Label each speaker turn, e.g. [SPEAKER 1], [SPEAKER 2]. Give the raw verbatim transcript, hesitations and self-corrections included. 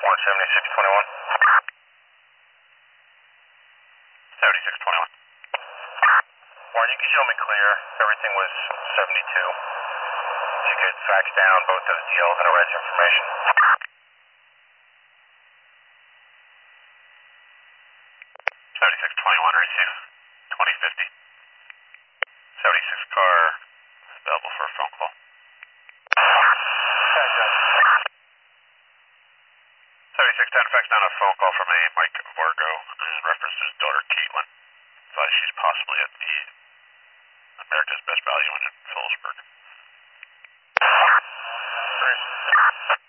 [SPEAKER 1] one seventy-six twenty-one. seventy-six twenty-one. Warren, you can show me clear. Everything was seventy-two. If you could fax down both those D Ls and a res information. seventy-six twenty-one, receive twenty fifty. seventy-six car available for a phone call. seventy-six ten, fax down a phone call from a Mike Vargo in reference to his daughter Caitlin. Thought she's possibly at the America's Best Value in Phillipsburg. Great.